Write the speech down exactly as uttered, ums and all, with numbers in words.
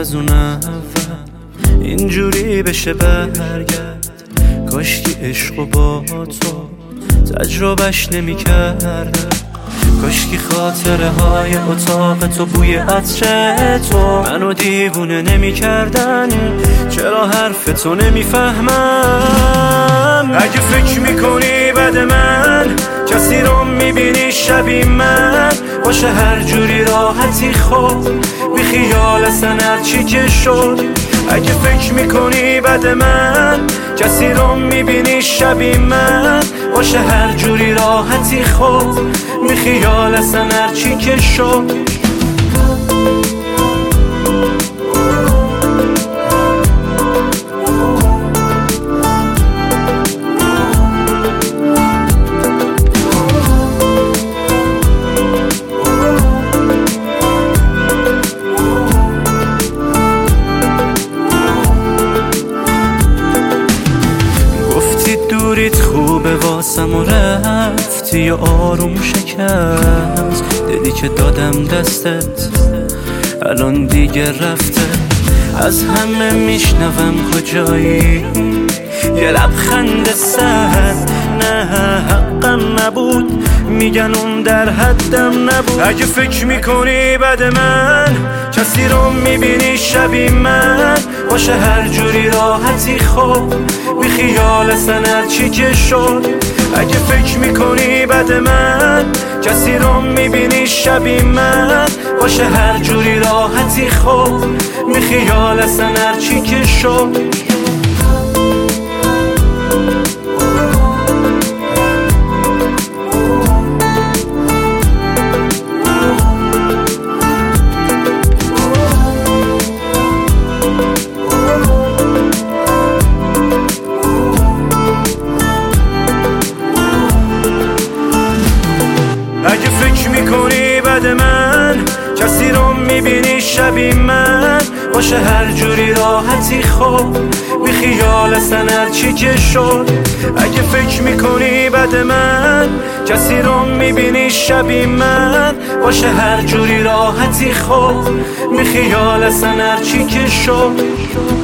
از اون اول اینجوری بشه برگرد. کاش که عشقو با تو تجربهش نمی کردم. کاش که خاطره های اتاق تو بوی عطر تو منو دیوونه نمی کردن. چرا حرف تو نمی فهمم؟ اگه فکر میکنی بد من کسی رو میبینی شبیه من، باشه هر جوری راحتی خود بی خیال اصلا هرچی که شد. اگه فکر میکنی بد من کسی رو میبینی شبیه من، باشه هر جوری راحتی خود بی خیال اصلا هرچی که شد. دوریت خوبه واسم و رفتی و آروم شکست. دیدی که دادم دستت الان دیگه رفته. از همه میشنوم کجایی، یه لبخند سرد. نه حقم نبود میگن اون در حدم نبود. اگه فکر میکنی بد من کسی رو میبینی شبیه من، باشه هر جوری راحتی خود بی خیال اصلا هرچی که شد. اگه فکر میکنی بد من کسی رو میبینی شبیه من، باشه هر جوری راحتی خود بی خیال اصلا هرچی که شد. اگه فکر میکنی بد من کسی رو میبینی شبیه من، باشه هر جوری راحتی خود بی خیال اصلا هرچی که شد. اگه فکر میکنی بد من کسی رو میبینی شبیه من، باشه هر جوری راحتی خود بی خیال اصلا هرچی که شد.